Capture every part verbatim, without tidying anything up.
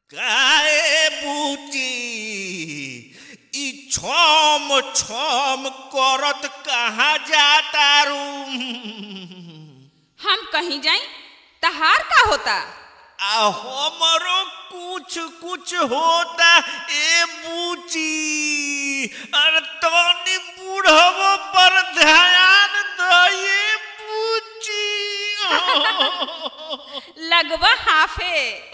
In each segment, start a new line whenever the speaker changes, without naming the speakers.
काए बूची ई छम छम करत कहाँ जाता रू?
हम कहीं जाई तहार का होता?
आ हमरो कुछ कुछ होता ए बूची। अरे तनी बूढ़वो पर ध्यान दे बूची।
लगवा हाफे।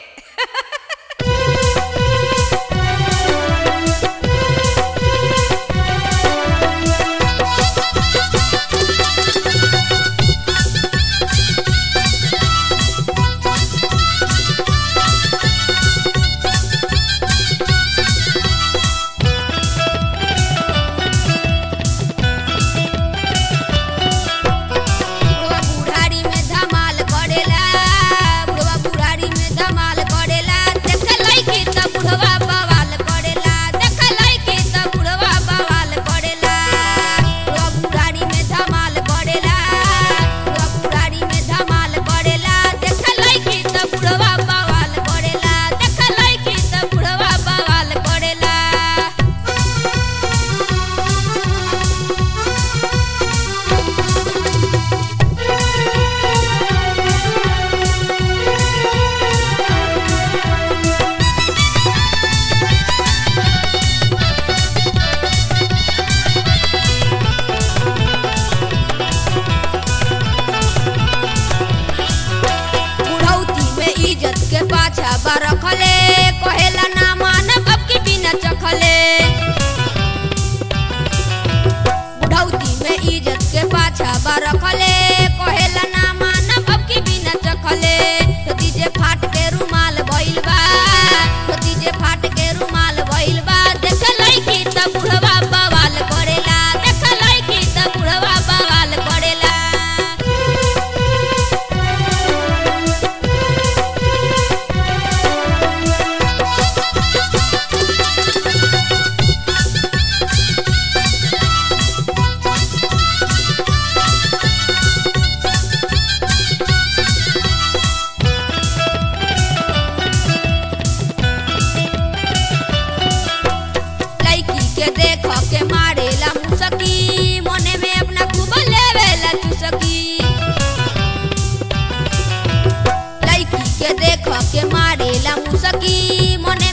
रखले कहेला ना मानब अब की बिना चखले। बुढ़ौती में इज्जत के पाछा बा रखले कहेला ना मानब अब की बिना चखले। तो दीजे फाट के रुमाल भइल बा, तो दीजे फाट के रुमाल भइल बा। देख लइकी त बुढ़वा बवाल करेला, देख लइकी त बुढ़वा बवाल करेला। के मारेला मुसकी मने में अपना खूब लेवेला चुसकी। लड़की के देख के मारेला मुसकी मने